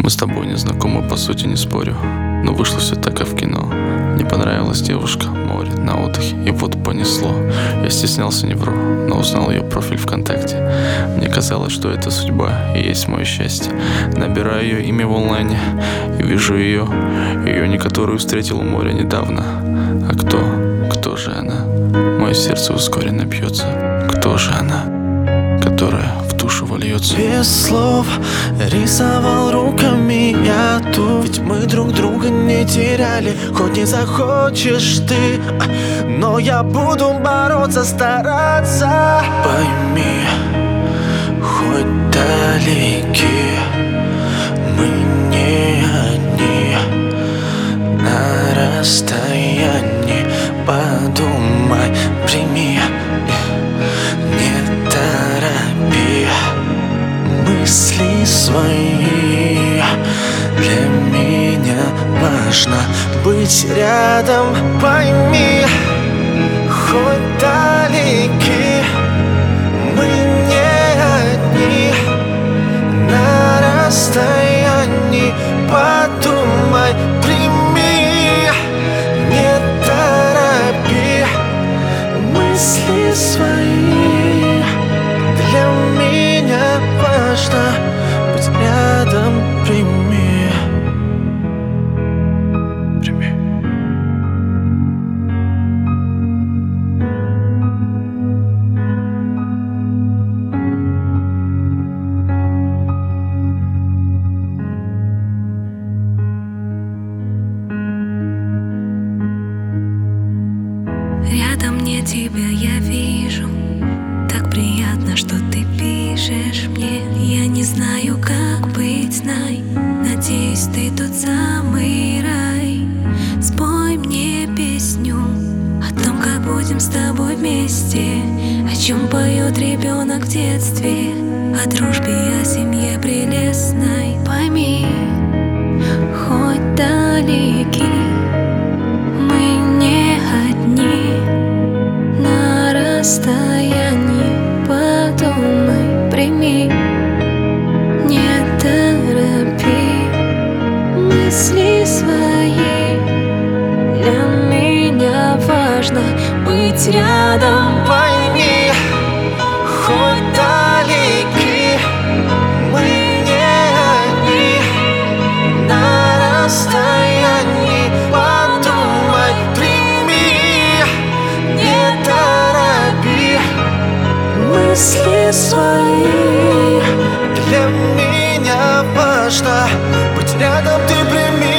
Мы с тобой не знакомы, по сути не спорю, но вышло все так, как в кино. Не понравилась девушка, море, на отдыхе, и вот понесло. Я стеснялся, не вру, но узнал ее профиль ВКонтакте. Мне казалось, что это судьба и есть мое счастье. Набираю ее имя в онлайне и вижу ее, не которую встретил у моря недавно. А кто же она? Мое сердце ускоренно бьется. Кто же она, которая в душу вольется? Без слов рисовал руками я тут. Ведь мы друг друга не теряли, хоть не захочешь ты, но я буду бороться, стараться. Пойми, хоть далеки, мы не одни. На расстоянии подумай, прими, не торопи мысли свои. Для меня важно быть рядом. Пойми, хоть далеки, мы не одни. На расстоянии подумай, прими, не торопи мысли свои. Для меня важно быть рядом, прими. Рядом мне тебя я вижу. Так приятно, что ты пишешь мне. Я не знаю, как быть, знай. Надеюсь, ты тот самый рай. Спой мне песню о том, как будем с тобой вместе, о чем поет ребенок в детстве, о дружбе и о семье прелестной. Пойми, хоть далеки, мы не одни. На расстоянии подумай, прими, не торопи мысли свои. Для меня важно быть рядом. Пойми, хоть далеки, мы не одни. На расстоянии подумай, прими, не торопи мысли свои. Для меня важно быть рядом, ты прими.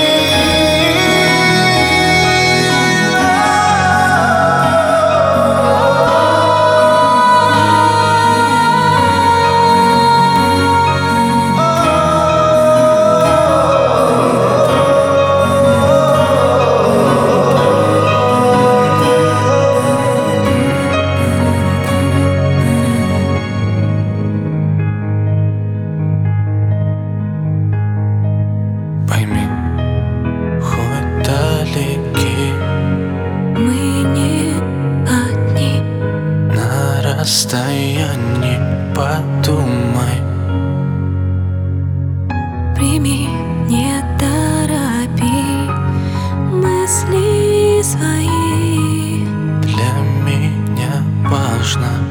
Пойми, хоть далеки, Мы не одни. на расстоянии подумай, Прими, не торопи мысли свои. для меня важно